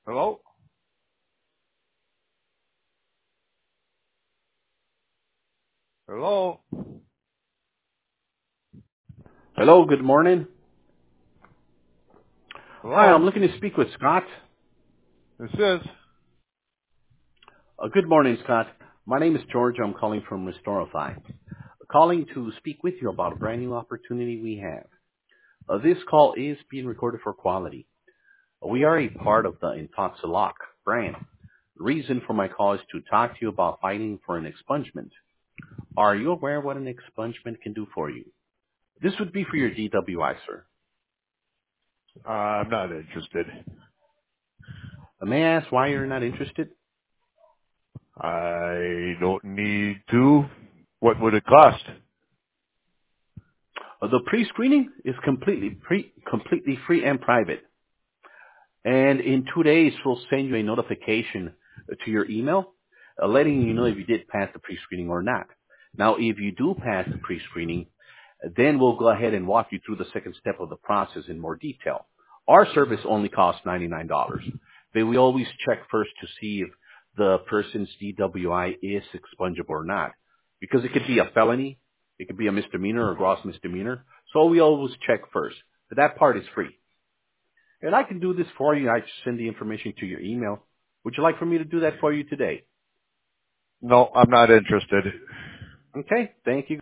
Hello? Hello? Hello, good morning. Hi, I'm Hello? looking to speak with Scott. This is. Good morning, Scott. My name is George. I'm calling from Restorify. Calling to speak with you about a brand new opportunity we have. This call is being recorded for quality. We are a part of the Intoxilock brand. The reason for my call is to talk to you about fighting for an expungement. Are you aware what an expungement can do for you? This would be for your DWI, sir. I'm not interested. May I ask why you're not interested? I don't need to. What would it cost? The pre-screening is completely free and private. And in 2 days, we'll send you a notification to your email letting you know if you did pass the pre-screening or not. Now, if you do pass the pre-screening, then we'll go ahead and walk you through the second step of the process in more detail. Our service only costs $99, but we always check first to see if the person's DWI is expungible or not, because it could be a felony, it could be a misdemeanor or gross misdemeanor, so we always check first. But that part is free. And I can do this for you. I just send the information to your email. Would you like for me to do that for you today? No, I'm not interested. Okay. Thank you.